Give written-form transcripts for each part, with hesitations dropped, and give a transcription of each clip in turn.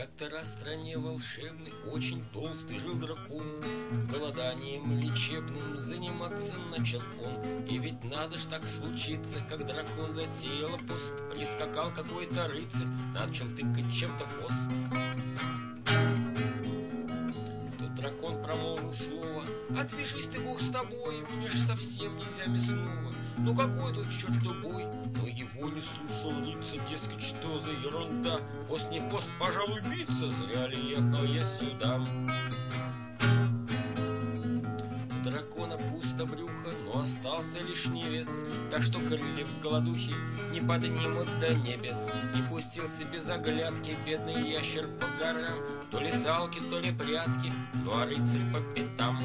Как-то раз в стране волшебной очень толстый жил дракон. Голоданием лечебным заниматься начал он. И ведь надо ж так случиться, как дракон затеял пост. Прискакал какой-то рыцарь, начал тыкать чем-то в хвост. Тут дракон промолвил слово: «Отвяжись ты, Бог с тобой, мне ж совсем нельзя мясного. Ну какой тут черт тупой?» Но его не слушал рыцарь, дескать, что за ерунда. Пост не пост, пожалуй, биться, зря ли ехал я сюда. У дракона пусто брюхо, но остался лишний вес, так что крыльев с голодухи не поднимут до небес. И пустился без оглядки бедный ящер по горам, то ли салки, то ли прятки, ну а рыцарь по пятам.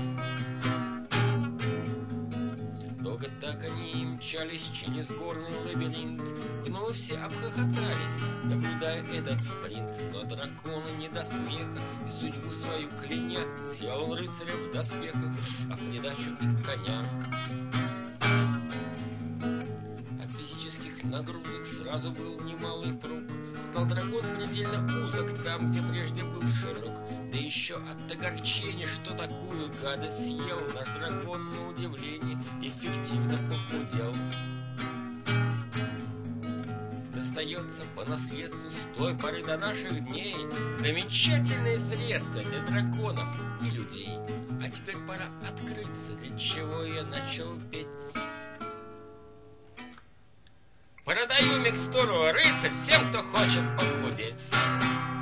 Долго так они и мчались через горный лабиринт. Гномы все обхохотались, наблюдая этот спринт. Но дракону не до смеха, и судьбу свою кляня, съел он рыцаря в доспехах, а в придачу и коня. От физических нагрузок сразу был немалый прок. Стал дракон предельно узок там, где прежде был широк. Да еще от огорчения, что такую гадость съел, наш дракон, на удивление, эффективно похудел. Достается по наследству с той поры до наших дней замечательные средства для драконов и людей. А теперь пора открыться, для чего я начал петь. Продаю микстуру рыцарь всем, кто хочет похудеть.